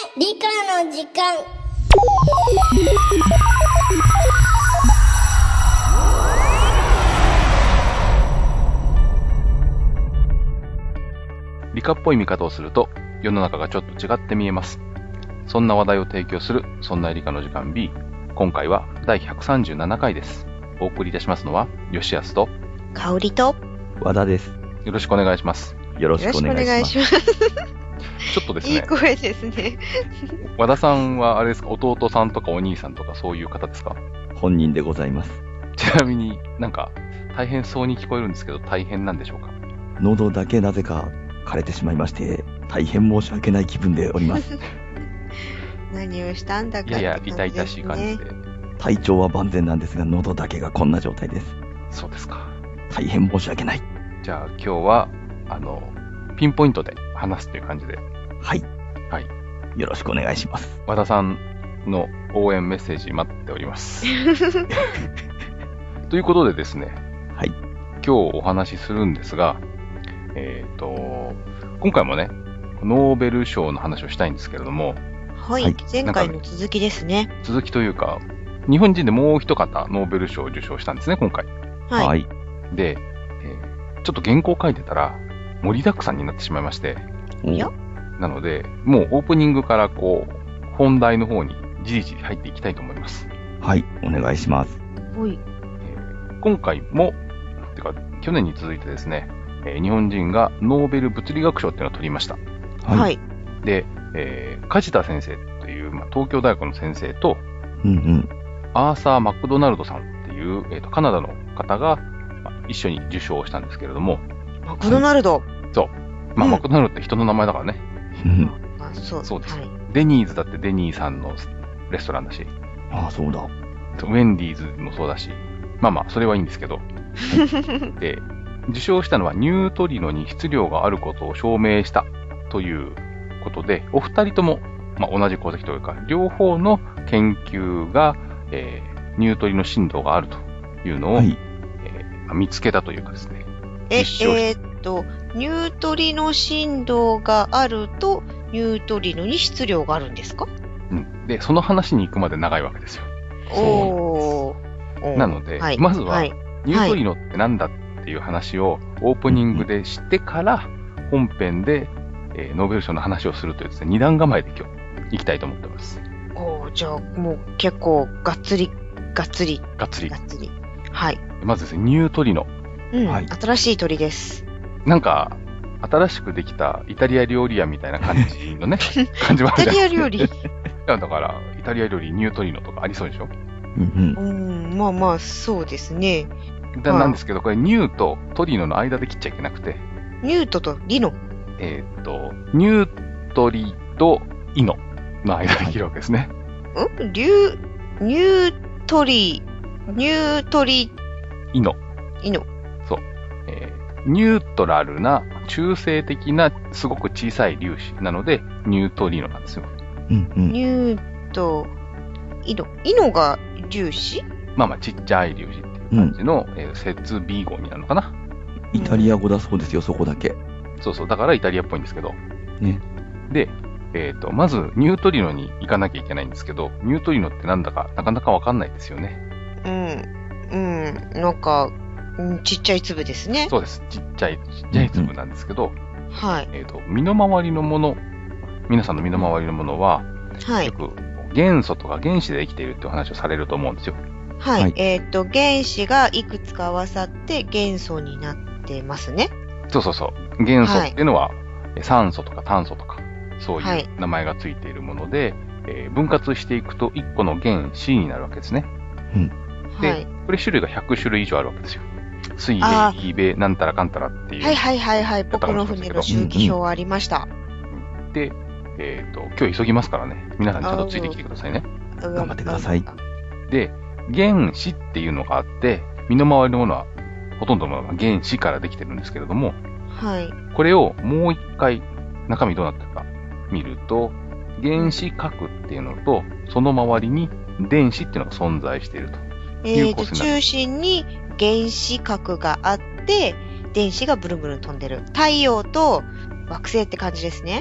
理科の時間。 理科っぽい見方をすると世の中がちょっと違って見えます。そんな話題を提供するそんな理科の時間 B。 今回は第137回です。お送りいたしますのは吉安と香りと和田です。 よろしくお願いします。 よろしくお願いします。 ちょっとですね、 いい声ですね。 和田さんはあれですか、弟さんとかお兄さんとかそういう方ですか？ 本人でございます。 ちなみになんか大変そうに聞こえるんですけど、大変なんでしょうか？ 喉だけなぜか枯れてしまいまして、大変申し訳ない気分でおります。 何をしたんだか、 いやいや、痛々しい感じで。 体調は万全なんですが、喉だけがこんな状態です。 そうですか。 大変申し訳ない。 じゃあ今日はピンポイントで話すという感じで。 はい。 はい。 よろしくお願いします。 和田さんの応援メッセージ待っております。ということでですね。 はい。 今日お話しするんですが、今回もね、ノーベル賞の話をしたいんですけれども。 はい。はい、前回の続きですね。 続きというか、日本人でもう一方ノーベル賞を受賞したんですね、今回。 はい。 で、ちょっと原稿書いてたら盛りだくさんになってしまいまして。 いやなので、もうオープニングからこう、本題の方にじりじり入っていきたいと思います。 はい、お願いします。 はい。 今回も、てか、去年に続いてですね、日本人がノーベル物理学賞っていうのを取りました。 はい。 で、梶田先生という、東京大学の先生と、アーサー・マクドナルドさんっていう、カナダの方が、一緒に受賞したんですけれども。 マクドナルド、 そう。マクドナルドって人の名前だからね。そうです、はい。デニーズだってデニーさんのレストランだし。 ああ、そうだ。 ウェンディーズもそうだし。それはいいんですけど。で、受賞したのはニュートリノに質量があることを証明したということで、お二人とも、同じ功績というか、両方の研究が、ニュートリノ振動があるというのを、見つけたというかですね。 ニュートリノ振動があると、ニュートリノに質量があるんですか？ うん。で、その話に行くまで長いわけですよ。なので、まずは、ニュートリノってなんだっていう話をオープニングで知ってから、本編で、ノーベル賞の話をするというですね、二段構えで今日行きたいと思ってます。 じゃあもう結構がっつり。はい。 まずですね、ニュートリノ。 新しい鳥です。 なんか、新しくできたイタリア料理屋みたいな感じのね、感じもあるじゃないですか。イタリア料理だから、イタリア料理ニュートリノとかありそうでしょ？ そうですね。 なんですけど、これニューとトリノの間で切っちゃいけなくて。 ニュートとリノ。 ニュートリとイノの間で切るわけですね。 ニュートリ、 イノ。そう。ニュートラルな、中性的な、すごく小さい粒子なので、ニュートリノなんですよ。 ニュート、イノが粒子？ ちっちゃい粒子っていう感じの、接尾語になるのかな。 イタリア語だそうですよ、そこだけ。 そう、だからイタリアっぽいんですけど。 ね。 で、まず、ニュートリノに行かなきゃいけないんですけど、ニュートリノってなんだか、なかなかわかんないですよね。 なんか、ちっちゃい粒ですね。 そうです。ちっちゃい粒なんですけど、 はい。 身の回りのもの、皆さんの身の回りのものは、よく元素とか原子でできているっていう話をされると思うんですよ。 はい。原子がいくつか合わさって元素になってますね。 そう。元素っていうのは、酸素とか炭素とか、そういう名前がついているもので、分割していくと1個の原子になるわけですね。で、これ種類が100種類以上あるわけですよ。水泳、ヒベ、なんたらかんたらっていう。 はい。僕の船の周期表ありました。 で、今日急ぎますからね。皆さんちゃんとついてきてくださいね。 頑張ってください。 で、原子っていうのがあって、身の回りのものは、ほとんどのものが原子からできてるんですけれども、これをもう一回、中身どうなってるか見ると、原子核っていうのと、その周りに電子っていうのが存在しているという構成になる。 中心に原子核があって、電子がブルブル飛んでる。太陽と惑星って感じですね。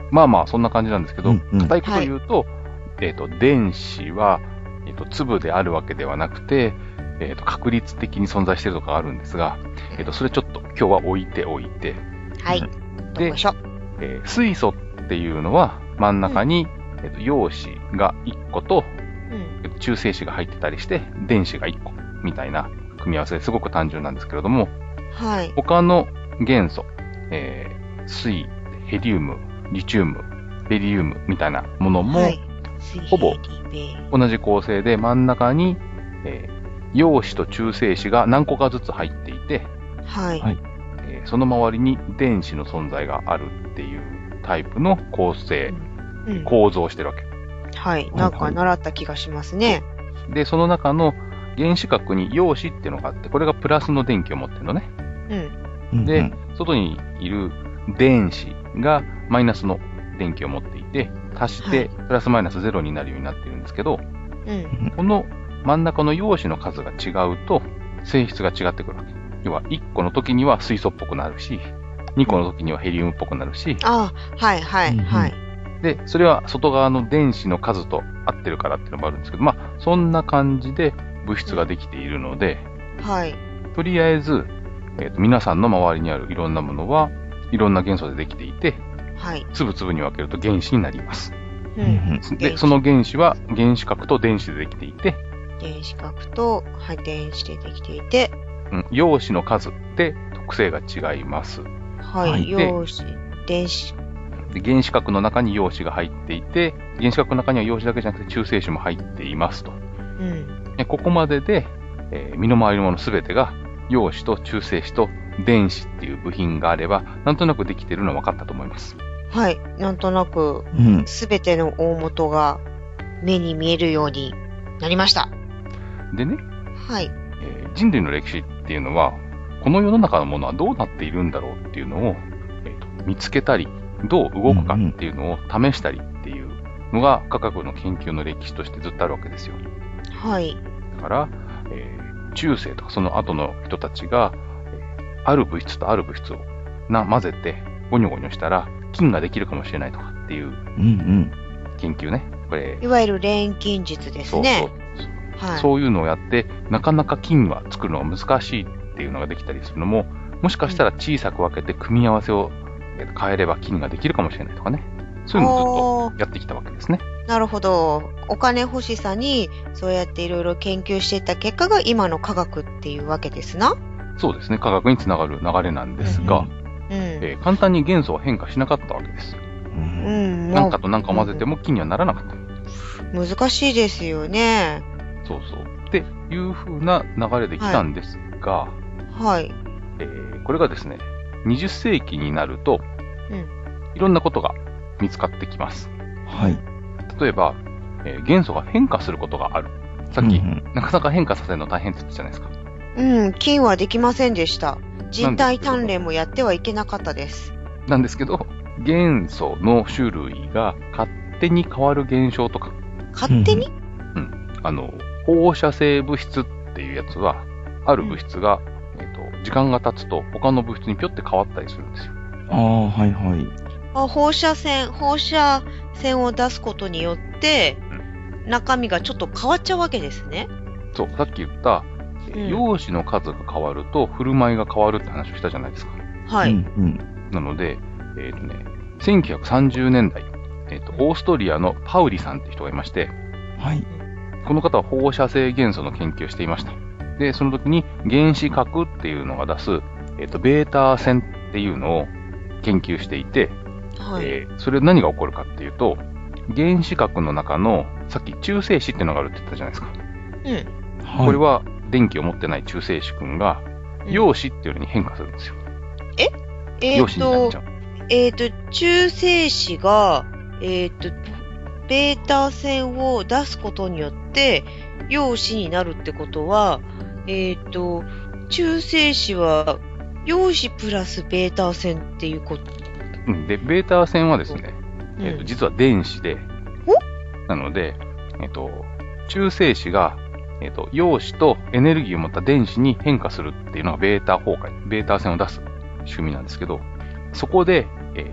まあまあ、そんな感じなんですけど、 うんうん硬いこと言うと、電子は、粒であるわけではなくて、確率的に存在しているとかあるんですが、それちょっと今日は置いておいて、 はい。どうでしょう。 水素っていうのは真ん中に、陽子が1個と、 うん。 中性子が入ってたりして、電子が1個みたいな組み合わせですごく単純なんですけれども、 はい。 他の元素、水、ヘリウム、リチウム、ベリウムみたいなものもはい。 ほぼ水平リベ同じ構成で真ん中に、陽子と中性子が何個かずつ入っていて、 はい。 はいその周りに電子の存在があるっていうタイプの構成、 うん。 構造をしてるわけ。 はい。なんか習った気がしますね。 で、その中の原子核に陽子っていうのがあって、これがプラスの電気を持ってるのね。 うん。 で、 うん外にいる電子がマイナスの電気を持っていて、足してプラスマイナスゼロになるようになってるんですけど、 うん。 この真ん中の陽子の数が違うと、性質が違ってくるわけ。要は、1個の時には水素っぽくなるし、2個の時にはヘリウムっぽくなるし、 ああ、はい、はい、はい。 で、それは外側の電子の数と合ってるからっていうのもあるんですけど、まあ、そんな感じで物質ができているので、 はい。 とりあえず、皆さんの周りにあるいろんなものは、いろんな元素でできていて、 はい。 粒々に分けると原子になります。 ううんん。 で、その原子は原子核と電子でできていて、 電子核と、はい、電子でできていて、 陽子の数で特性が違います。 ははいい。陽子、電子、 で原子核の中に陽子が入っていて、原子核の中には陽子だけじゃなくて中性子も入っていますと。 うん。 でここまでで、身の回りのものすべてが陽子と中性子と電子っていう部品があれば、なんとなくできているのは分かったと思います。 はい。なんとなく、 うんすべての大元が目に見えるようになりました。 でね、 はい。 人類の歴史っていうのは、この世の中のものはどうなっているんだろうっていうのを、見つけたり、どう動くかっていうのを試したりっていうのが科学の研究の歴史としてずっとあるわけですよ。 はい。 だから、中世とかその後の人たちが、ある物質とある物質を混ぜてゴニョゴニョしたら金ができるかもしれないとかっていううん研究ね。これ、 いわゆる錬金術ですね。はい。 そういうのをやって、なかなか金は作るのが難しいっていうのができたりするのも、もしかしたら小さく分けて組み合わせを変えれば金ができるかもしれないとかね。そういうのをずっとやってきたわけですね。 なるほど。お金欲しさに、そうやっていろいろ研究していった結果が今の科学っていうわけですな。 そうですね。科学につながる流れなんですが、 うん。 簡単に元素は変化しなかったわけです。 うんうん。 何かと何か混ぜても金にはならなかった。 難しいですよね。 そうそう。っていう風な流れで来たんですが、 はい。 これがですね、20世紀になると、 うんいろんなことが見つかってきます。 はい。 例えば、元素が変化することがある。さっき、 うんなかなか変化させるの大変って言ったじゃないですか。 うん。金はできませんでした。人体鍛錬もやってはいけなかったです。 なんですけど、元素の種類が勝手に変わる現象とか、 勝手に、 放射性物質っていうやつは、ある物質が、時間が経つと他の物質にぴょって変わったりするんですよ。 ああ、はいはい。 放射線を出すことによって、中身がちょっと変わっちゃうわけですね。 そう、さっき言った、陽子の数が変わると振る舞いが変わるって話をしたじゃないですか。 はい。 うんなので、1930年代、オーストリアのパウリさんって人がいまして、 はい。 この方は放射性元素の研究をしていました。で、その時に原子核っていうのが出す、ベータ線っていうのを研究していて、 はい。 それ何が起こるかっていうと、原子核の中の、さっき中性子っていうのがあるって言ったじゃないですか。 うん。 はい。 これは電気を持ってない中性子くんが、 うん陽子っていうのに変化するんですよ。 え陽子になっちゃう。 中性子が、ベータ線を出すことによって、陽子になるってことは、中性子は、陽子プラスベータ線っていうこと。 で、ベータ線はですね、 うん実は電子で、なので、中性子が、陽子とエネルギーを持った電子に変化するっていうのがベータ崩壊、ベータ線を出す仕組みなんですけど、そこで、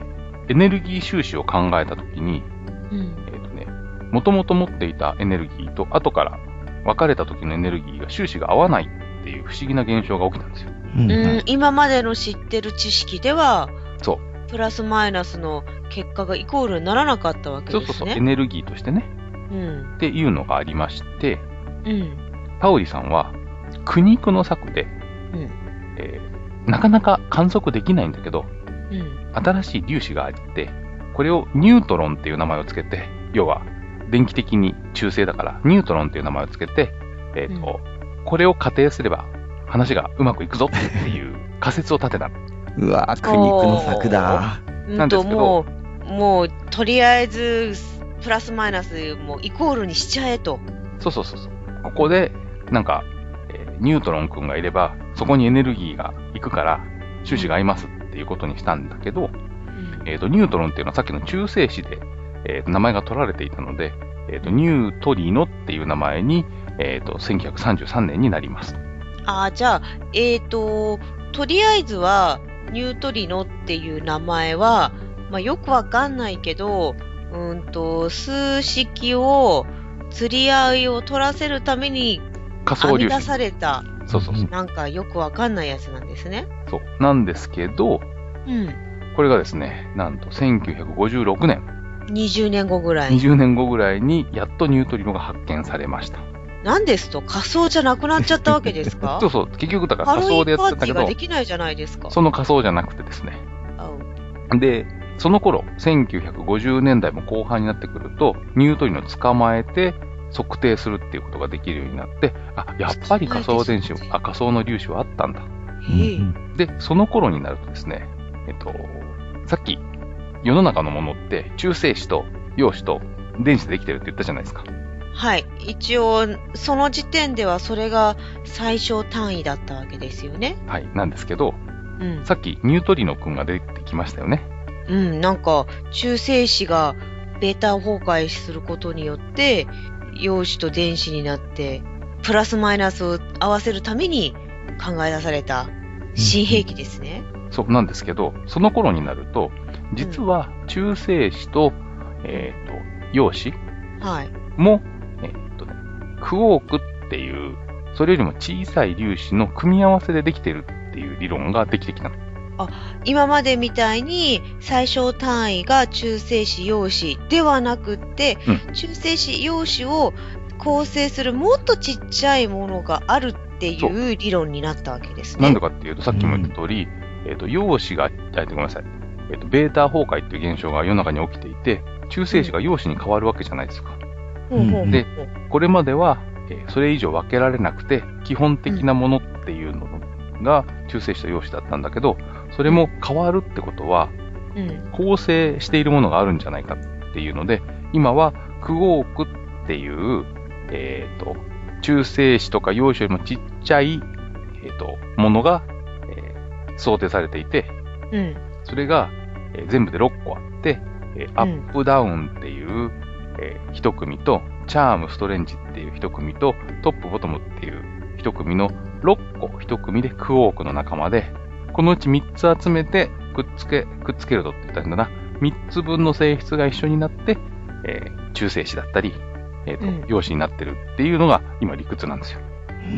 エネルギー収支を考えたときに、もともと持っていたエネルギーと後から別れた時のエネルギーが収支が合わないっていう不思議な現象が起きたんですよ。 今までの知ってる知識では、 そう。 プラスマイナスの結果がイコールにならなかったわけですね。 そう、エネルギーとしてね。っていうのがありまして、パウリさんは苦肉の策で、なかなか観測できないんだけど、新しい粒子があって、これをニュートロンっていう名前をつけて、要は電気的に中性だからニュートロンっていう名前をつけて、これを仮定すれば話がうまくいくぞっていう仮説を立てた。 うわ、苦肉の策だ。 なんですけど、 もうとりあえずプラスマイナスもイコールにしちゃえと。 そう。ここでなんか、ニュートロン君がいればそこにエネルギーが行くから収支が合いますっていうことにしたんだけど、ニュートロンっていうのはさっきの中性子で、名前が取られていたので、ニュートリノっていう名前に、1933年になります。 じゃあ、とりあえずはニュートリノっていう名前は、よくわかんないけど、数式を釣り合いを取らせるために編み出された、なんかよくわかんないやつなんですね。 そうなんですけど、これがですね、なんと1956年。 20年後ぐらい。 20年後ぐらいにやっとニュートリノが発見されました。 なんですと仮想じゃなくなっちゃったわけですか？ そう、結局だから仮想でやってたけど、 ハロウィンパーティーができないじゃないですか。 その仮想じゃなくてですね。で、その頃、1950年代も後半になってくると、ニュートリノを捕まえて測定するっていうことができるようになって、やっぱり仮想電子仮想の粒子はあったんだ。で、その頃になるとですね、さっき世の中のものって中性子と陽子と電子でできてるって言ったじゃないですか。 はい。一応、その時点ではそれが最小単位だったわけですよね。 はい。なんですけど、さっきニュートリノ君が出てきましたよね。 なんか、中性子がベータ崩壊することによって、陽子と電子になって、プラスマイナスを合わせるために考え出された新兵器ですね。 そうなんですけど、その頃になると、実は中性子と、陽子も、クォークっていう、それよりも小さい粒子の組み合わせでできてるっていう理論ができてきたの。 今までみたいに最小単位が中性子陽子ではなくって、中性子陽子を構成するもっとちっちゃいものがあるっていう理論になったわけですね。 なんでかっていうと、さっきも言った通り、陽子が、ごめんなさい。ベータ崩壊っていう現象が世の中に起きていて、中性子が陽子に変わるわけじゃないですか。で、これまでは、それ以上分けられなくて、基本的なものっていうのが中性子と陽子だったんだけど、それも変わるってことは、構成しているものがあるんじゃないかっていうので、今はクォークっていう、中性子とか陽子よりもちっちゃい、ものが、想定されていて、それが、全部で6個あって、アップダウンっていう、一組と、チャームストレンジっていう一組と、トップボトムっていう一組の6個一組でクォークの仲間で、このうち3つ集めてくっつけるとって言ったんだな。3つ分の性質が一緒になって、中性子だったり、陽子になってるっていうのが今理屈なんですよ。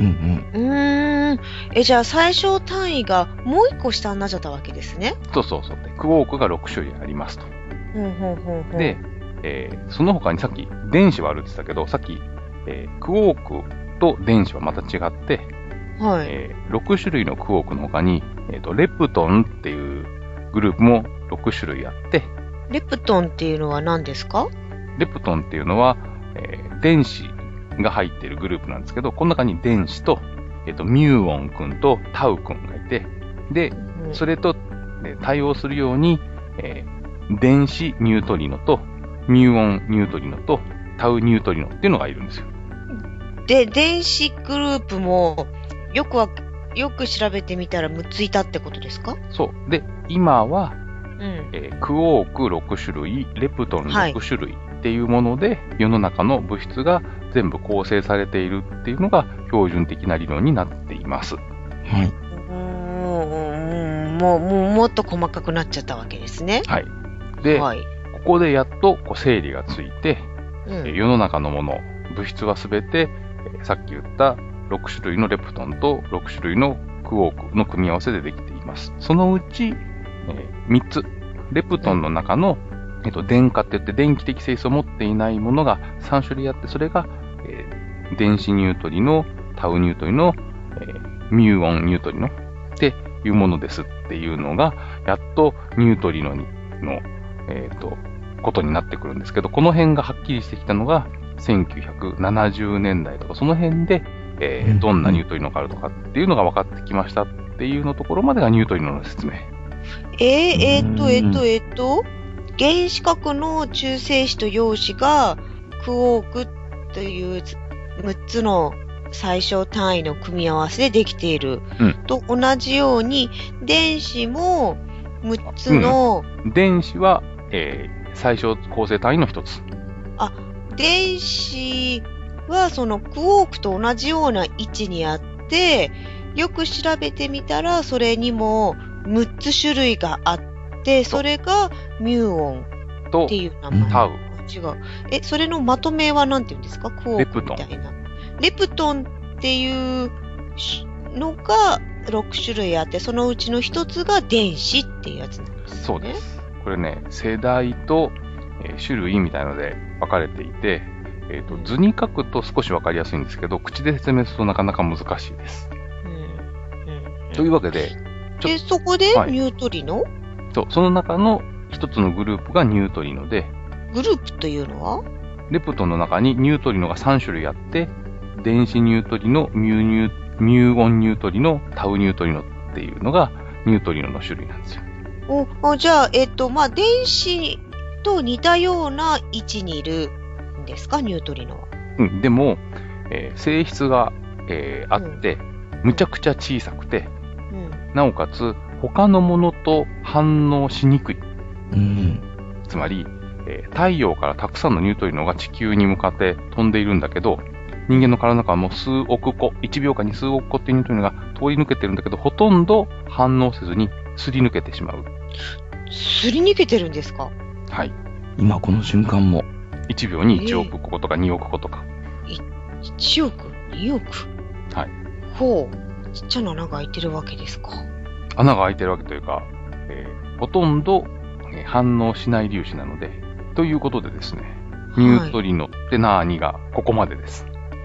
じゃあ最小単位がもう1個下になっちゃったわけですね。 そう。クォークが6種類ありますと。で、その他にさっき電子はあるって言ったけど、さっき、クォークと電子はまた違って、6種類のクォークの他に、レプトンっていうグループも6種類あって。 レプトンっていうのは何ですか？ レプトンっていうのは、電子が入っているグループなんですけど、この中に電子と、ミューオン君とタウ君がいて、で、それと、対応するように、電子ニュートリノと、ミューオンニュートリノと、タウニュートリノっていうのがいるんですよ。 で、電子グループも、よく調べてみたら6ついたってことですか？ そう。で、今は、クォーク6種類、レプトン6種類っていうもので、世の中の物質が全部構成されているっていうのが標準的な理論になっています。 はい。 もっと細かくなっちゃったわけですね。 はい。 で、 はい。 ここでやっとこう整理がついて、 うん。 世の中のもの、物質はすべて、さっき言った6種類のレプトンと6種類のクォークの組み合わせでできています。そのうち、3つ、レプトンの中の、電荷って言って電気的性質を持っていないものが3種類あって、それが、電子ニュートリノ、タウニュートリノ、ミューオンニュートリノっていうものですっていうのが、やっとニュートリノの、ことになってくるんですけど、この辺がはっきりしてきたのが、1970年代とか、その辺で、どんなニュートリノがあるとかっていうのが分かってきましたっていうのところまでがニュートリノの説明。 原子核の中性子と陽子がクォークという6つの最小単位の組み合わせでできている、と同じように電子も6つの、 電子は、最小構成単位の一つ。 電子はそのクォークと同じような位置にあって、よく調べてみたらそれにも6つ種類があって、それがミューオンっていう名前。 タウ。 違う。それのまとめは何て言うんですか？クォークみたいな。レプトンっていうのが6種類あって、そのうちの一つが電子っていうやつなんですね。 そうです。これね、世代と、種類みたいので分かれていて、図に書くと少し分かりやすいんですけど、口で説明するとなかなか難しいです。というわけで、 そこでニュートリノ？ そう、その中の一つのグループがニュートリノで、 グループというのは？ レプトンの中にニュートリノが3種類あって、電子ニュートリノ、ミューオンニュートリノ、タウニュートリノっていうのがニュートリノの種類なんですよ。 じゃあ、電子と似たような位置にいるんですか、ニュートリノは。 でも、性質が、あって、むちゃくちゃ小さくて、なおかつ他のものと反応しにくい。つまり、太陽からたくさんのニュートリノが地球に向かって飛んでいるんだけど、人間の体の中はもう数億個、1秒間に数億個っていうニュートリノが通り抜けてるんだけど、ほとんど反応せずにすり抜けてしまう。 すり抜けてるんですか？ はい。 今この瞬間も。 1秒に1億個とか2億個とか。 1億 ?2 億？ はい。 ほう。ちっちゃな穴が開いてるわけですか。 穴が開いてるわけというか、ほとんど反応しない粒子なので、ということでですね、ニュートリノって何がここまでです。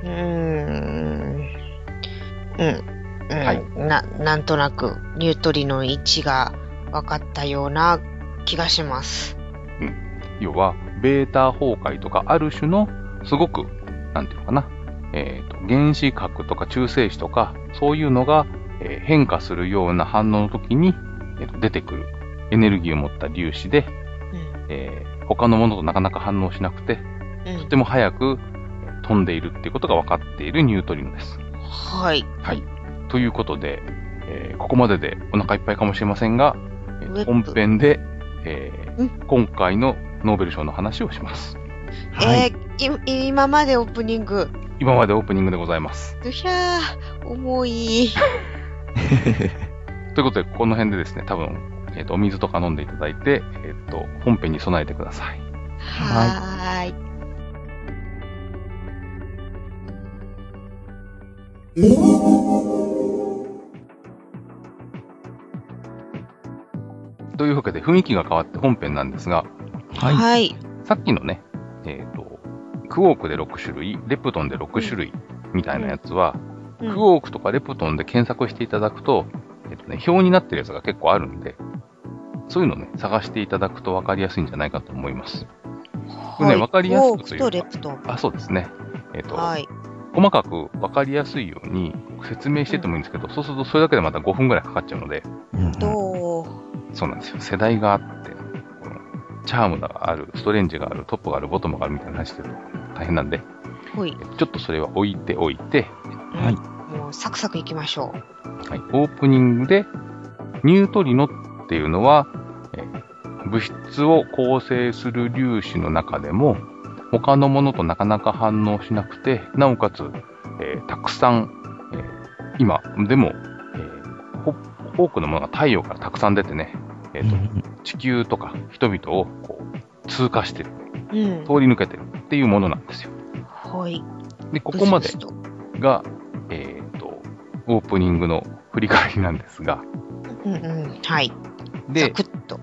なんとなくニュートリノの位置が分かったような気がします。 要は、ベータ崩壊とかある種のすごく、なんていうのかな、原子核とか中性子とか、そういうのが、変化するような反応の時に、出てくるエネルギーを持った粒子で、他のものとなかなか反応しなくて、とても早く飛んでいるっていうことが分かっているニュートリノです。 はい。 はい。ということで、ここまででお腹いっぱいかもしれませんが、本編で、今回のノーベル賞の話をします。 今までオープニング。 今までオープニングでございます。 重い。 ということで、この辺でですね、多分、お水とか飲んでいただいて、本編に備えてください。 はい。 というわけで、雰囲気が変わって本編なんですが、 はい。 さっきのね、クォークで6種類、レプトンで6種類みたいなやつは、クォークとかレプトンで検索していただくと、表になってるやつが結構あるんで、そういうのをね、探していただくと分かりやすいんじゃないかと思います。これね、分かりやすくというか。 クォークとレプトン。 そうですね。 はい。 細かく分かりやすいように説明しててもいいんですけど、そうするとそれだけでまた5分ぐらいかかっちゃうので、そうなんですよ。世代があって、チャームがある、ストレンジがある、トップがある、ボトムがあるみたいな話してると大変なんで、ちょっとそれは置いておいて、 もうサクサクいきましょう。はい。オープニングで、ニュートリノっていうのは、物質を構成する粒子の中でも、他のものとなかなか反応しなくて、なおかつ、たくさん、今でも、多くのものが太陽からたくさん出てね、 地球とか人々をこう通過してる、 うん。 通り抜けてるっていうものなんですよ。 はい。 で、ここまでブスブスとが、オープニングの振り返りなんですが、 うんうん。はい。サで、 クッと。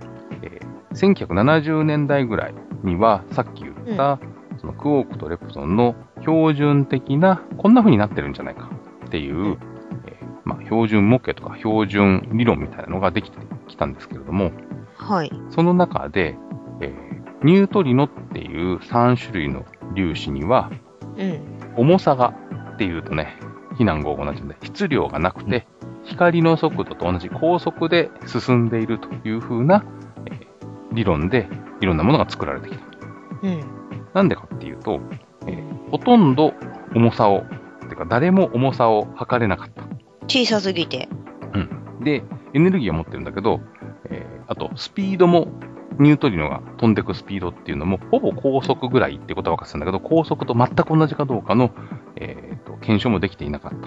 1970年代ぐらいには、さっき言った、そのクォークとレプソンの標準的な、こんな風になってるんじゃないかっていう、標準模型とか標準理論みたいなのができてきたんですけれども、 はい。 その中で、ニュートリノっていう3種類の粒子には、 うん。 重さがっていうとね、非難合合になっちゃうんで、質量がなくて、光の速度と同じ高速で進んでいるという風な、理論でいろんなものが作られてきた。 うん。 なんでかっていうと、ほとんど重さを、てか誰も重さを測れなかった。 小さすぎて。 で、エネルギーを持ってるんだけど、あとスピードも、ニュートリノが飛んでくスピードっていうのも、ほぼ高速ぐらいってことは分かってたんだけど、高速と全く同じかどうかの、検証もできていなかった。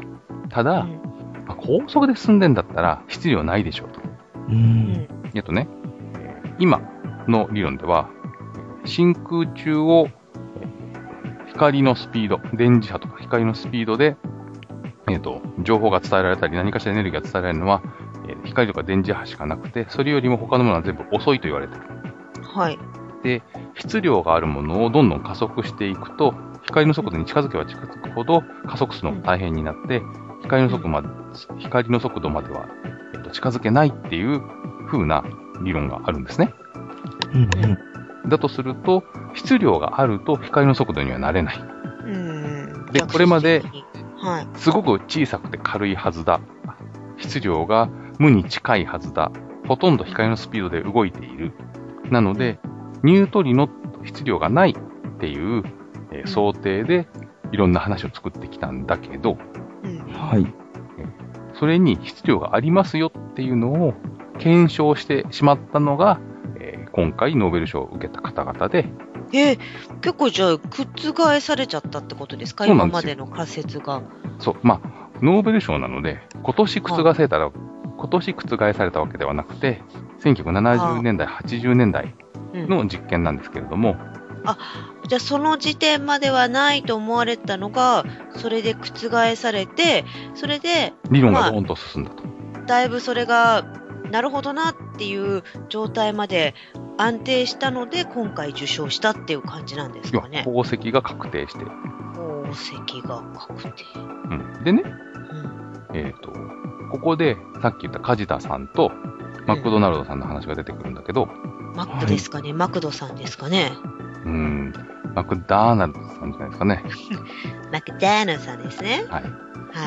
ただ、高速で進んでんだったら、質量ないでしょうと。ね、今の理論では、真空中を光のスピード、電磁波とか光のスピードで、情報が伝えられたり、何かしらエネルギーが伝えられるのは、光とか電磁波しかなくて、それよりも他のものは全部遅いと言われている。 はい。 で、質量があるものをどんどん加速していくと、光の速度に近づけば近づくほど加速するのが大変になって、光の速度までは、近づけないっていう風な理論があるんですね。だとすると、質量があると光の速度にはなれない。で、これまで、すごく小さくて軽いはずだ。質量が無に近いはずだ。ほとんど光のスピードで動いている。なので、ニュートリノ質量がないっていう、想定でいろんな話を作ってきたんだけど、 はい。 それに質量がありますよっていうのを検証してしまったのが、今回ノーベル賞を受けた方々で。 結構じゃあ覆されちゃったってことですか？今までの仮説が。 そう。まあ、ノーベル賞なので、今年覆されたわけではなくて、1970年代、80年代の実験なんですけれども。 じゃあその時点まではないと思われたのが、それで覆されて、それで、 理論がどーんと進んだと。 だいぶそれが、なるほどなっていう状態まで安定したので、今回受賞したっていう感じなんですかね。 宝石が確定して。 宝石が確定。 でね、ここでさっき言った梶田さんとマクドナルドさんの話が出てくるんだけど、 マックですかね、マクドさんですかね。 マクダーナルドさんじゃないですかね。 マクダーナルドさんですね。 はい。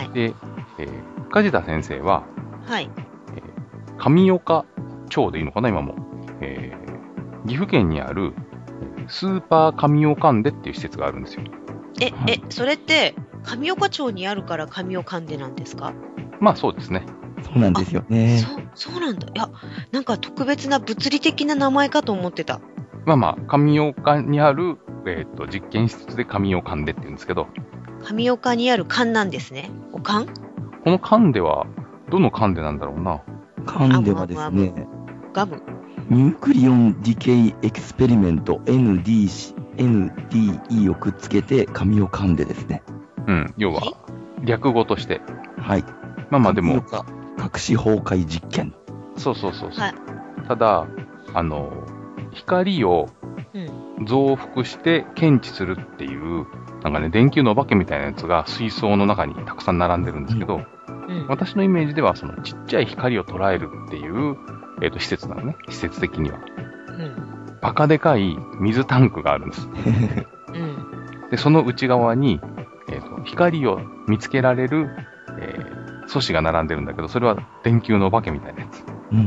で、梶田先生は、 はい。 上岡町でいいのかな、今も。岐阜県にあるスーパー上岡んでっていう施設があるんですよ。 それって、上岡町にあるから上岡んでなんですか？ まあそうですね。 そうなんですよね。 そうなんだ。いや、なんか特別な物理的な名前かと思ってた。 まあ、上岡にある、実験施設で上岡んでって言うんですけど。 上岡にある館なんですね。お館？ この館では、どの館でなんだろうな。 館ではですね、 ガム。 ニュークリオンディケイエクスペリメント NDE をくっつけて上岡んでですね。 要は、略語として。 はい。 まあでも。 隠し崩壊実験。 そう。はい、ただ、光を増幅して検知するっていう、なんかね、電球のお化けみたいなやつが水槽の中にたくさん並んでるんですけど、私のイメージでは、そのちっちゃい光を捉えるっていう、施設なのね。施設的には。バカでかい水タンクがあるんです。で、その内側に、光を見つけられる、素子が並んでるんだけど、それは電球のお化けみたいなやつ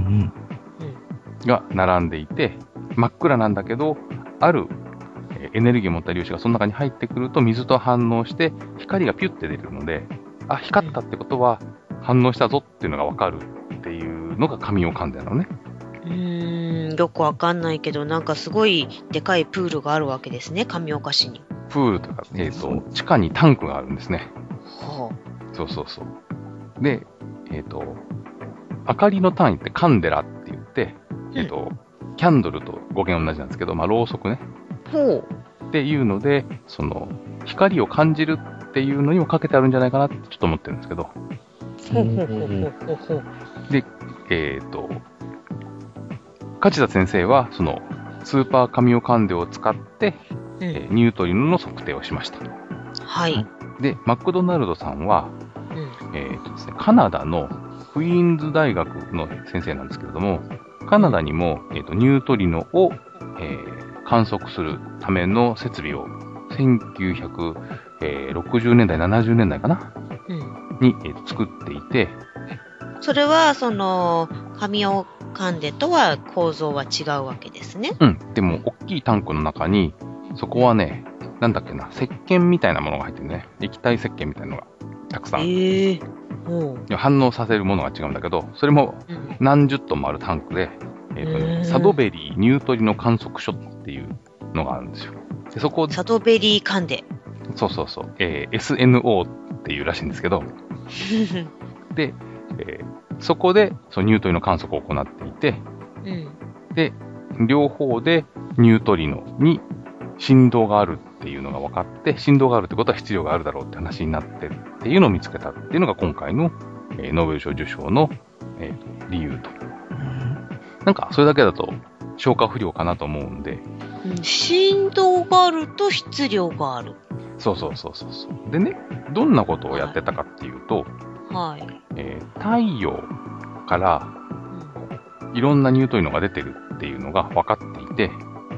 が並んでいて、真っ暗なんだけど、あるエネルギーを持った粒子がその中に入ってくると水と反応して光がピュッて出るので、光ったってことは反応したぞっていうのがわかるっていうのが上岡んでなのね。 よくわかんないけど、なんかすごいでかいプールがあるわけですね、上岡市に。 プールとか、地下にタンクがあるんですね。そう。で、明かりの単位ってカンデラって言って、 キャンドルと語源同じなんですけど、ろうそくね。 ほう。 っていうので、光を感じるっていうのにもかけてあるんじゃないかなってちょっと思ってるんですけど。 ほうほうほうほうほうほう。 で、梶田先生は、スーパーカミオカンデを使って、ニュートリノの測定をしました。 はい。 で、マクドナルドさんは、 うん。 カナダのクイーンズ大学の先生なんですけれども、カナダにも、ニュートリノを、観測するための設備を1960年代、70年代かな、に、作っていて、 それは、カミオカンデとは構造は違うわけですね。 うん。でも、大きいタンクの中に、そこはね、なんだっけな、石鹸みたいなものが入ってるね。液体石鹸みたいなのがたくさん。反応させるものが違うんだけど、それも何十トンもあるタンクで、サドベリーニュートリノ観測所っていうのがあるんですよ。でそこサドベリーカンデ。 そうそうそう。SNO っていうらしいんですけど、で、そこでそのニュートリノ観測を行っていて、で、両方でニュートリノに振動があるっていうのが分かって、振動があるってことは質量があるだろうって話になってるっていうのを見つけたっていうのが今回の、ノーベル賞受賞の、理由と。なんかそれだけだと消化不良かなと思うんで。 振動があると質量がある。 そう。でね、どんなことをやってたかっていうと、太陽からいろんなニュートリノが出てるっていうのが分かっていて、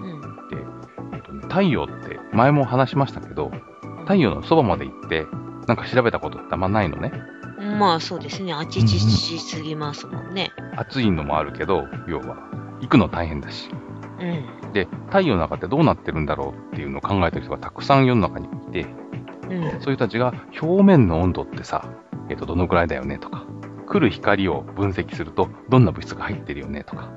太陽って前も話しましたけど、太陽のそばまで行ってなんか調べたことってあんまないのね。 まあそうですね。あちちしすぎますもんね。 暑いのもあるけど、要は行くの大変だし。で、太陽の中ってどうなってるんだろうっていうのを考えてる人がたくさん世の中にいて、そういう人たちが表面の温度ってさ、どのくらいだよねとか、来る光を分析するとどんな物質が入ってるよねとか、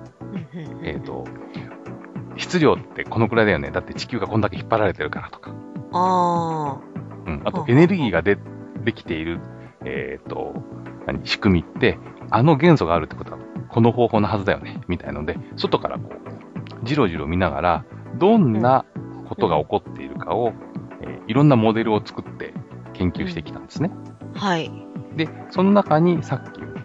質量ってこのくらいだよね。だって地球がこんだけ引っ張られてるからとか。あとエネルギーができている、仕組みって、あの元素があるってことはこの方法のはずだよね。みたいので、外からこう、じろじろ見ながら、どんなことが起こっているかを、いろんなモデルを作って研究してきたんですね。で、その中にさっき言った、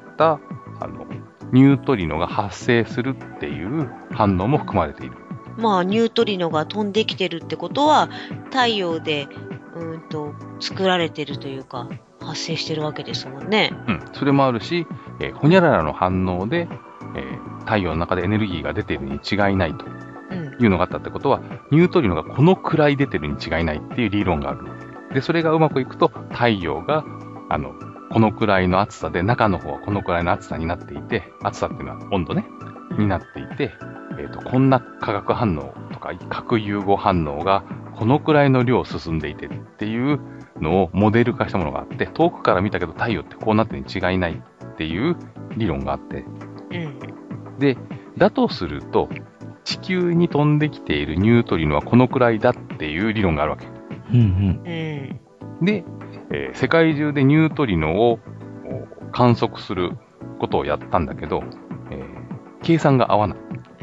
ニュートリノが発生するっていう反応も含まれている。 まあ、ニュートリノが飛んできてるってことは、太陽で、作られてるというか、発生してるわけですもんね。 それもあるし、ホニャララの反応で、太陽の中でエネルギーが出てるに違いないというのがあったってことは、ニュートリノがこのくらい出てるに違いないっていう理論がある。で、それがうまくいくと、太陽が、このくらいの暑さで、中の方はこのくらいの暑さになっていて、暑さっていうのは温度ね、になっていて、こんな化学反応とか核融合反応がこのくらいの量進んでいてっていうのをモデル化したものがあって、遠くから見たけど太陽ってこうなってるに違いないっていう理論があって、で、だとすると地球に飛んできているニュートリノはこのくらいだっていう理論があるわけ。で、世界中でニュートリノを観測することをやったんだけど、計算が合わない。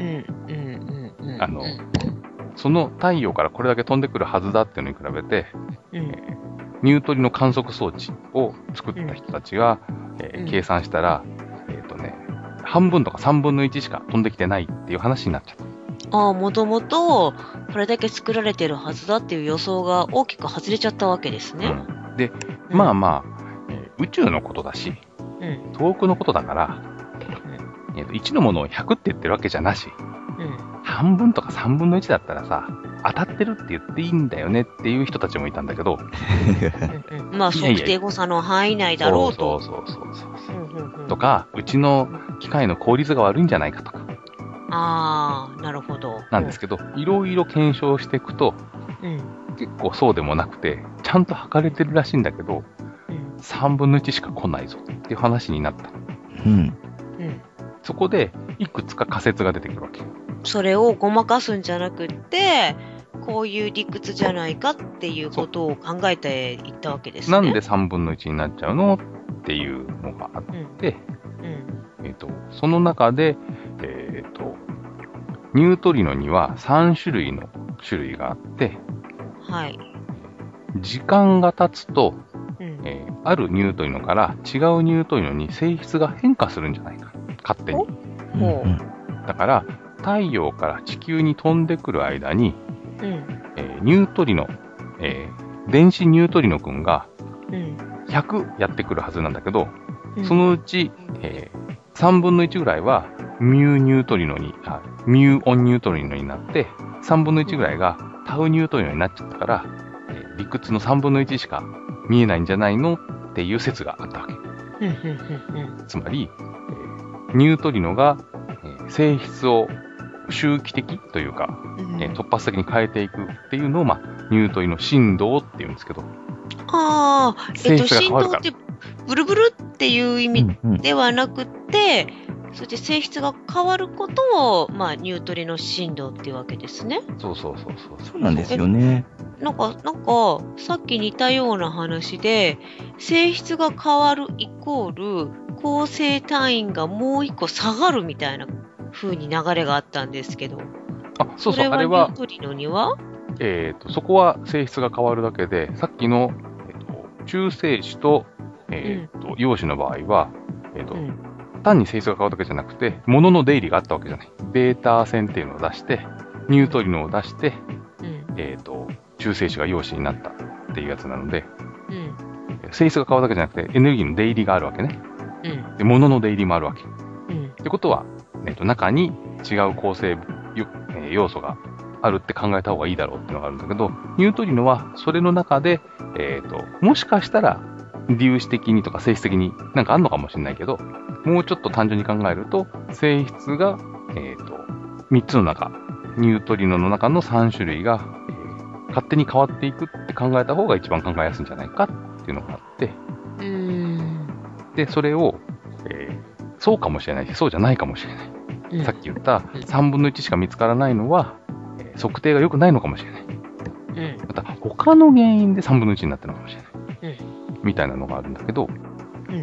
その太陽からこれだけ飛んでくるはずだっていうのに比べて、ニュートリノ観測装置を作った人たちが、計算したら、半分とか3分の1しか飛んできてないっていう話になっちゃった。 もともとこれだけ作られてるはずだっていう予想が大きく外れちゃったわけですね。 で、宇宙のことだし、遠くのことだから、1のものを100って言ってるわけじゃなし、半分とか3分の1だったらさ、当たってるって言っていいんだよねっていう人たちもいたんだけど、 まあ測定誤差の範囲内だろうと。 とか、うちの機械の効率が悪いんじゃないかとか。 なるほど。 なんですけど、いろいろ検証していくと、結構そうでもなくて、ちゃんと測れてるらしいんだけど、3分の1しか来ないぞっていう話になった。そこで、いくつか仮説が出てくるわけ。 それをごまかすんじゃなくって、こういう理屈じゃないかっていうことを考えていったわけですね。 なんで3分の1になっちゃうのっていうのがあって、その中で、 ニュートリノには3種類の種類があって、 はい。 時間が経つと、 うん。 あるニュートリノから違うニュートリノに性質が変化するんじゃないか。勝手に。 ほう。 だから、太陽から地球に飛んでくる間に、 うん。 ニュートリノ、電子ニュートリノ君がうん。 100やってくるはずなんだけど、 うん。 そのうち、3分の1ぐらいはミューオンニュートリノになって、3分の1ぐらいがタウニュートリノになっちゃったから、理屈の3分の1しか見えないんじゃないのっていう説があったわけ。 うん。うん。 つまり、ニュートリノが、性質を周期的というか、 うん。 突発的に変えていくっていうのを、ニュートリノ振動っていうんですけど、 ああ、 性質が変わるから。 振動ってブルブルっていう意味うんうん。 ではなくて、そして性質が変わることを、ニュートリノ振動っていうわけですね。 そう。 そうなんですよね。 なんか、さっき似たような話で、性質が変わるイコール、構成単位がもう一個下がるみたいな風に流れがあったんですけど、 そう、 れはニュあれはー、トリノにはそこは性質が変わるだけで、さっきの、中性子と、陽子の場合は、 うん。 単に性質が変わるだけじゃなくて、物の出入りがあったわけじゃない。ベータ線っていうのを出して、ニュートリノを出して、 うん。 中性子が陽子になったっていうやつなので、 うん。 性質が変わるだけじゃなくて、エネルギーの出入りがあるわけね。 うん。 で、物の出入りもあるわけ。っうん。 てことは、中に違う構成要素があるって考えた方がいいだろうっていうのがあるんだけど、ニュートリノはそれの中で、もしかしたら粒子的にとか性質的になんかあるのかもしれないけど、もうちょっと単純に考えると、性質が、3つの中、ニュートリノの中の3種類が、勝手に変わっていくって考えた方が一番考えやすいんじゃないかっていうのがあって、で、それを、そうかもしれないし、そうじゃないかもしれない。 うん。 さっき言った3分の1しか見つからないのは、測定が良くないのかもしれない。 うん。 また、他の原因で3分の1になってるのかもしれない。 うん。 みたいなのがあるんだけど、 うん。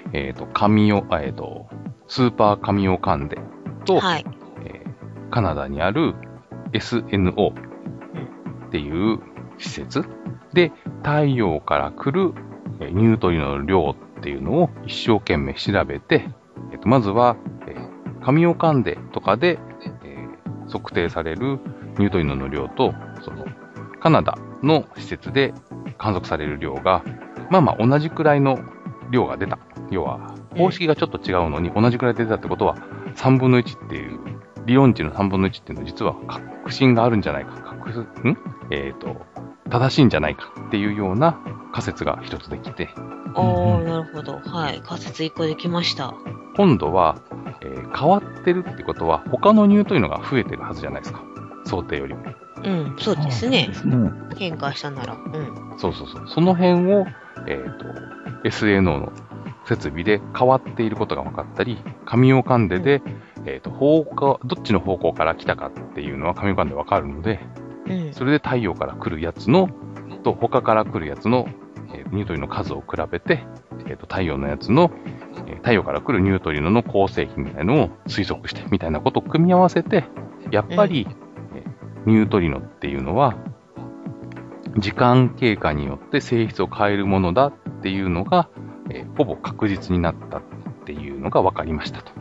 スーパーカミオカンデと、 はい。 カナダにある SNO っていう施設で、太陽から来るニュートリノの量っていうのを一生懸命調べて、まずは、カミオカンデとかで、測定されるニュートリノの量と、カナダの施設で観測される量が、同じくらいの量が出た。要は、方式がちょっと違うのに同じくらい出たってことは、3分の1っていう、理論値の3分の1っていうのは実は確信があるんじゃないか。正しいんじゃないかっていうような仮説が一つできて、 なるほど。はい。仮説1個できました。 今度は、変わってるってことは、他のニュートリノが増えてるはずじゃないですか。想定よりも。 うん。そうですね。 ですね。 変化したなら。うん。 そう。その辺を、SNO の設備で変わっていることが分かったり、カミオカンデで、どっちの方向から来たかっていうのはカミオカンデで分かるので、 うん。 それで太陽から来るやつの、と他から来るやつの、ニュートリノの数を比べて、太陽のやつの、太陽から来るニュートリノの構成比みたいなのを推測してみたいなことを組み合わせて、やっぱり、ニュートリノっていうのは、時間経過によって性質を変えるものだっていうのが、ほぼ確実になったっていうのが分かりましたと。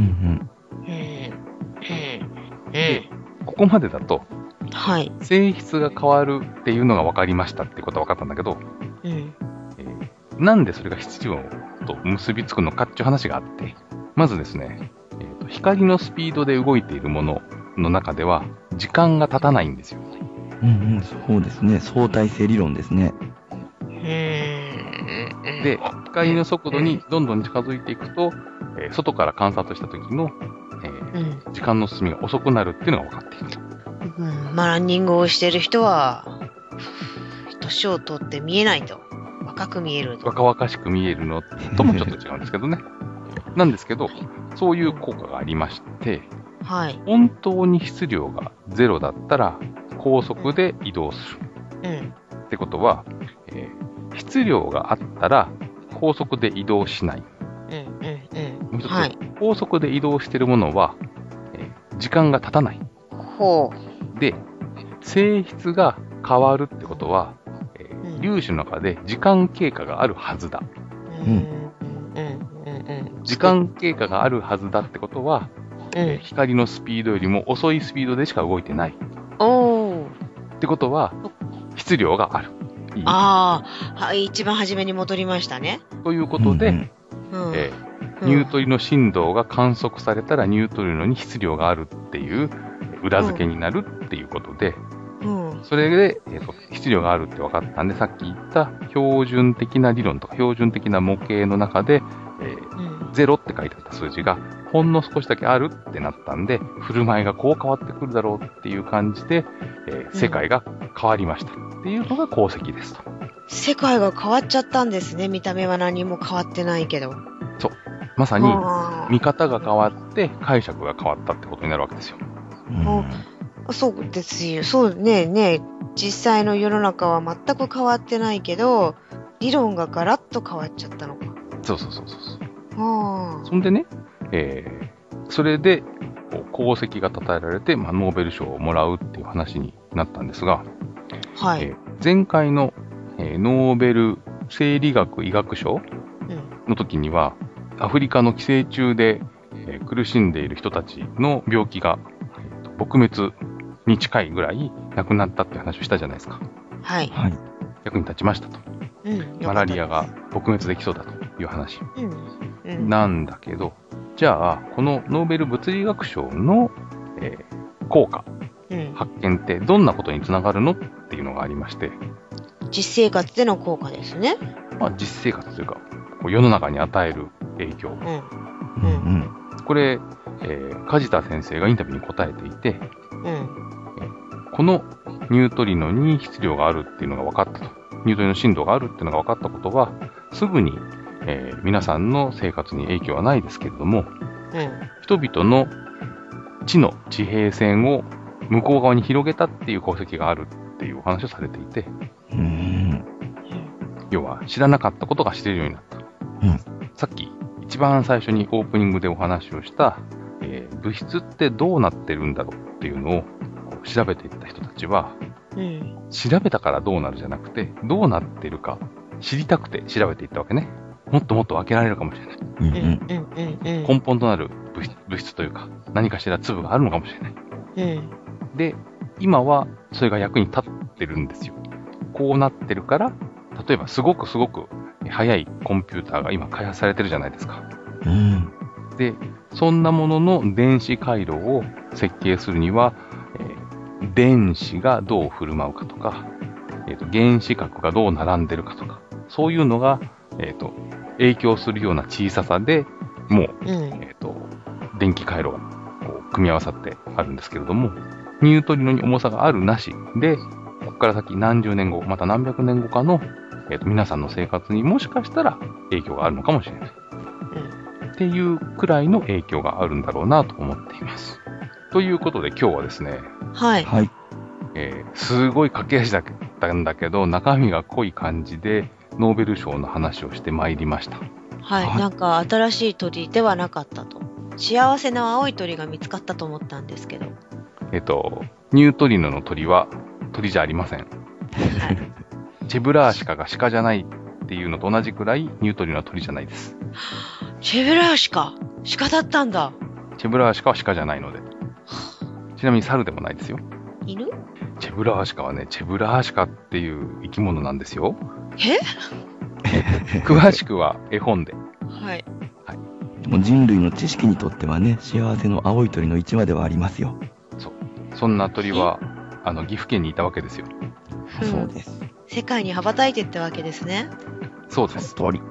ここまでだと、 はい。 性質が変わるっていうのが分かりましたってことは分かったんだけど、 うん。 なんでそれが必要と結びつくのかっていう話があって、まずですね、光のスピードで動いているものの中では、時間が経たないんですよ。 そうですね。相対性理論ですね。 で、光の速度にどんどん近づいていくと、外から観察した時の、時間の進みが遅くなるっていうのが分かっている。 ランニングをしている人は、年を取って見えないと。若く見えると。 若々しく見えるのともちょっと違うんですけどね。なんですけど、そういう効果がありまして、 はい。 本当に質量が0だったら高速で移動する。ってことは、質量があったら高速で移動しない。もう一つ、高速で移動しているものは、時間が経たない。 ほう。 で、性質が変わるってことは、粒子の中で時間経過があるはずだ。時間経過があるはずだってことは、光のスピードよりも遅いスピードでしか動いてない。ってことは、質量がある。 ああ、はい、一番初めに戻りましたね。 ということで、ニュートリノ振動が観測されたらニュートリノに質量があるっていう裏付けになるっていうことで、それで、質量があるって分かったんで、さっき言った標準的な理論とか標準的な模型の中で、0って書いてあった数字がほんの少しだけあるってなったんで、振る舞いがこう変わってくるだろうっていう感じで、世界が変わりましたっていうのが鉱石ですと。 世界が変わっちゃったんですね。見た目は何も変わってないけど。 そう。まさに見方が変わって解釈が変わったってことになるわけですよ。 そうですよ。そうね。実際の世の中は全く変わってないけど、理論がガラッと変わっちゃったのか。 そう。そんでね、それで功績が称えられて、ノーベル賞をもらうっていう話になったんですが、 はい。 前回の、ノーベル生理学医学賞の時には、アフリカの寄生虫で、苦しんでいる人たちの病気が、撲滅に近いぐらい亡くなったって話をしたじゃないですか。 はい。 役に立ちましたと。マラリアが撲滅できそうだという話。なんだけど、じゃあ、このノーベル物理学賞の、効果、発見ってどんなことにつながるのっていうのがありまして。 実生活での効果ですね。 実生活というか、世の中に与える影響。これ、梶田先生がインタビューに答えていて、このニュートリノに質量があるっていうのが分かったと。ニュートリノ振動があるっていうのが分かったことは、すぐに、皆さんの生活に影響はないですけれども、人々の地の地平線を向こう側に広げたっていう功績があるっていうお話をされていて、要は知らなかったことが知れるようになった。さっき一番最初にオープニングでお話をした、物質ってどうなってるんだろうっていうのを調べていった人たちは、調べたからどうなるじゃなくて、どうなってるか知りたくて調べていったわけね。もっともっと分けられるかもしれない。根本となる物質というか、何かしら粒があるのかもしれない。で、今はそれが役に立ってるんですよ。こうなってるから、例えばすごく速いコンピューターが今開発されてるじゃないですか。で、そんなものの電子回路を設計するには、電子がどう振る舞うかとか、原子核がどう並んでるかとか、そういうのが、影響するような小ささでもう、電気回路がこう組み合わさってあるんですけれども、ニュートリノに重さがあるなしで、ここから先何十年後、また何百年後かの、皆さんの生活にもしかしたら影響があるのかもしれない。っていうくらいの影響があるんだろうなと思っています。ということで今日はですね、すごい駆け足だったんだけど、中身が濃い感じでノーベル賞の話をしてまいりました。 なんか新しい鳥ではなかったと。幸せな青い鳥が見つかったと思ったんですけど。 ニュートリノの鳥は鳥じゃありません。チェブラーシカが鹿じゃないっていうのと同じくらいニュートリノは鳥じゃないです。 チェブラーシカ鹿だったんだ。 チェブラーシカは鹿じゃないので。ちなみに猿でもないですよ。 犬？ チェブラーシカはね、チェブラーシカっていう生き物なんですよ。詳しくは絵本で。 でも人類の知識にとってはね、幸せの青い鳥の一羽ではありますよ。 そんな鳥は岐阜県にいたわけですよ。 そうです。 世界に羽ばたいていったわけですね。 そうです。 鳥。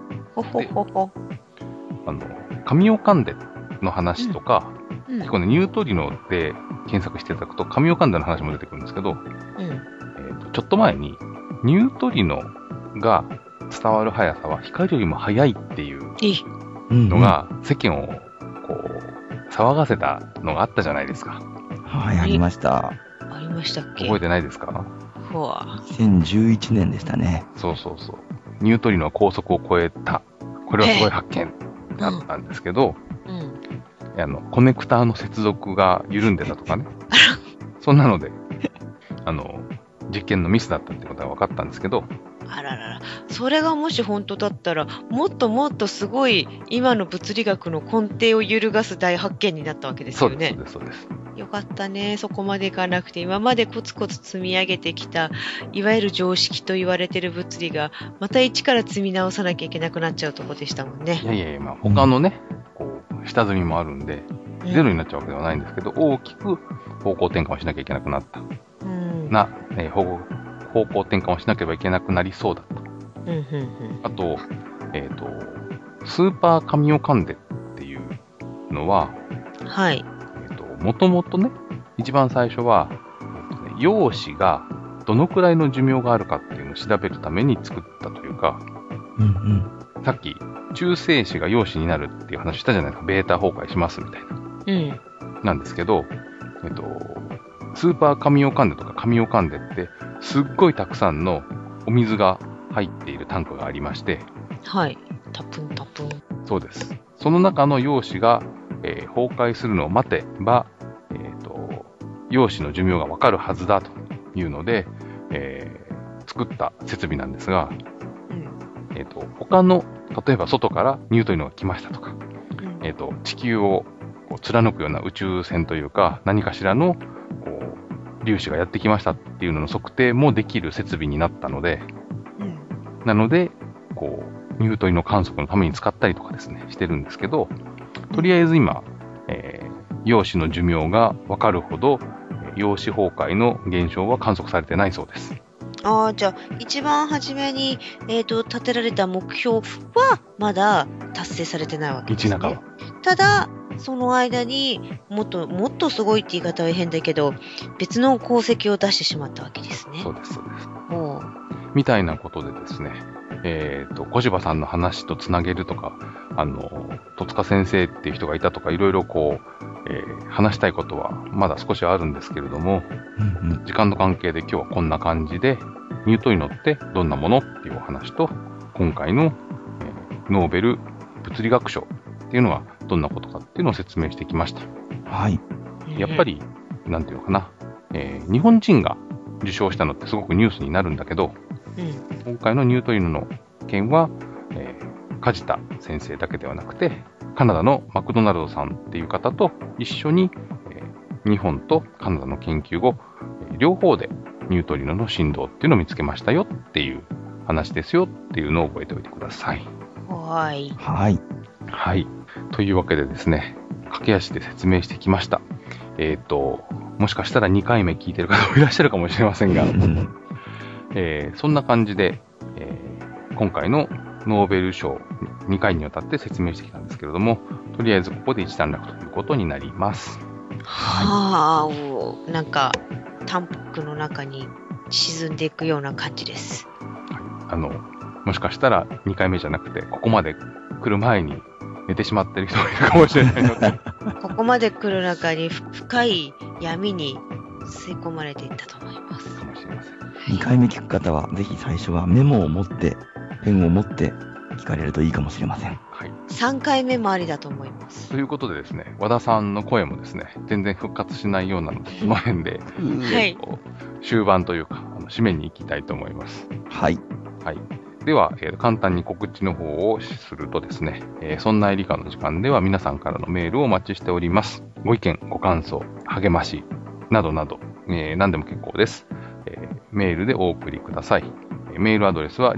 カミオカンデの話とか、結構ね、ニュートリノで検索していただくと、カミオカンデの話も出てくるんですけど、ちょっと前に、ニュートリノが伝わる速さは光よりも速いっていうのが、世間をこう、騒がせたのがあったじゃないですか。 ありました。 ありましたっけ？ 覚えてないですか ？2011年でしたね。 そう。ニュートリノは高速を超えた。これはすごい発見だったんですけど、コネクターの接続が緩んでたとかね。 そんなので、実験のミスだったってことが分かったんですけど、 あららら。それがもし本当だったら、もっともっとすごい今の物理学の根底を揺るがす大発見になったわけですよね。 そうです、そうです。 よかったね。そこまでいかなくて、今までコツコツ積み上げてきた、いわゆる常識と言われてる物理が、また一から積み直さなきゃいけなくなっちゃうとこでしたもんね。 いやいやいや、まあ、他のね、こう、下積みもあるんで、ゼロになっちゃうわけではないんですけど、大きく方向転換をしなきゃいけなくなった。方向転換をしなければいけなくなりそうだと。あと、スーパーカミオカンデっていうのは、 はい。 もともとね、一番最初は、陽子がどのくらいの寿命があるかっていうのを調べるために作ったというか、さっき、中性子が陽子になるっていう話したじゃないですか。ベータ崩壊しますみたいな。なんですけど、スーパーカミオカンデとかカミオカンデって、すっごいたくさんのお水が入っているタンクがありまして、 はい。タプンタプン。 そうです。その中の陽子が、崩壊するのを待てば、陽子の寿命がわかるはずだというので、作った設備なんですが、他の、例えば外からニュートリノが来ましたとか、地球をこう貫くような宇宙船というか、何かしらのこう粒子がやってきましたっていうのの測定もできる設備になったので、なので、こう、ニュートリノ観測のために使ったりとかですね、してるんですけど、とりあえず今、陽子の寿命がわかるほど、陽子崩壊の現象は観測されてないそうです。 ああ、じゃあ、一番初めに、立てられた目標は、まだ達成されてないわけですね。 道半ば。 ただ、その間にもっとすごいって言い方は変だけど、別の功績を出してしまったわけですね。 そうです、そうです。 おう。 みたいなことでですね、小柴さんの話とつなげるとか、戸塚先生っていう人がいたとか、いろいろこう、話したいことはまだ少しあるんですけれども、時間の関係で今日はこんな感じで、ニュートリノってどんなものっていうお話と、今回の、ノーベル物理学賞っていうのはどんなことかっていうのを説明してきました。 はい。 やっぱり、なんていうのかな、日本人が受賞したのってすごくニュースになるんだけど、今回のニュートリノの件は、梶田先生だけではなくて、カナダのマクドナルドさんっていう方と一緒に、日本とカナダの研究後、両方でニュートリノの振動っていうのを見つけましたよっていう話ですよっていうのを覚えておいてください。 はい。 はい。 はい。というわけでですね、駆け足で説明してきました。もしかしたら2回目聞いてる方もいらっしゃるかもしれませんが、そんな感じで、今回のノーベル賞2回にわたって説明してきたんですけれども、とりあえずここで一段落ということになります。 はあ、なんか、タンクの中に沈んでいくような感じです。 もしかしたら2回目じゃなくて、ここまで来る前に寝てしまってる人がいるかもしれないので。 ここまで来る中に深い闇に吸い込まれていったと思います。 かもしれません。 2回目聞く方は、ぜひ最初はメモを持って、ペンを持って聞かれるといいかもしれません。 はい。 3回目もありだと思います。 ということでですね、和田さんの声もですね、全然復活しないようなので、その辺で、 はい。 終盤というか、締めに行きたいと思います。 はい。 はい。では、簡単に告知の方をするとですね、そんな理科の時間では皆さんからのメールをお待ちしております。ご意見、ご感想、励まし、などなど、何でも結構です。メールでお送りください。メールアドレスは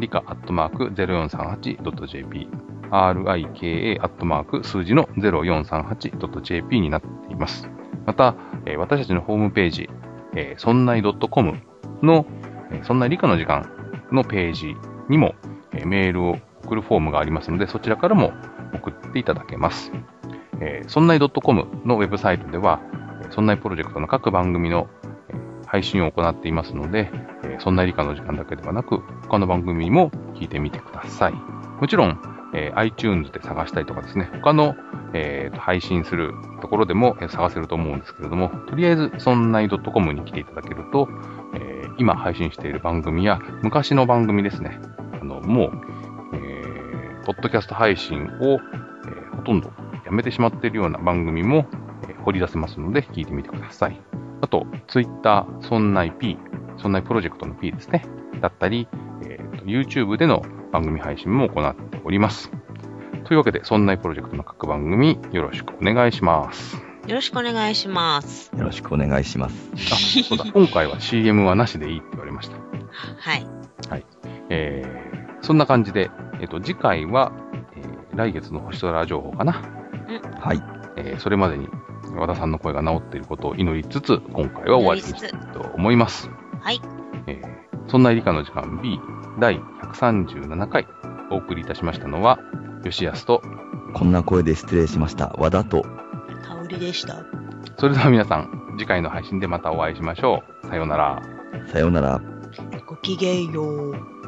理科@0438.jp、rika@ 数字の 0438.jp になっています。また、私たちのホームページ、そんない .com の、そんな理科の時間のページにも、メールを送るフォームがありますので、そちらからも送っていただけます。そんない .com のウェブサイトでは、そんないプロジェクトの各番組の配信を行っていますので、そんな理科の時間だけではなく、他の番組も聞いてみてください。もちろん、iTunes で探したりとかですね、他の、配信するところでも探せると思うんですけれども、とりあえず、そんない .com に来ていただけると、今配信している番組や、昔の番組ですね、もう、ポッドキャスト配信を、ほとんどやめてしまっているような番組も、掘り出せますので、聞いてみてください。 あと、Twitter、そんない P、そんないプロジェクトの P ですね。だったり、YouTube での番組配信も行っております。というわけで、そんないプロジェクトの各番組、よろしくお願いします。 よろしくお願いします。 よろしくお願いします。 あ、そうだ。今回は CM はなしでいいって言われました。 はい。 はい。そんな感じで、次回は、来月の星空情報かな。 はい。 それまでに和田さんの声が治っていることを祈りつつ、今回は終わりにしたいと思います。 はい。 そんな理科の時間 B 第137回お送りいたしましたのは、吉安と、 こんな声で失礼しました。和田と、 香りでした。 それでは皆さん、次回の配信でまたお会いしましょう。さようなら。 さようなら。 ごきげんよう。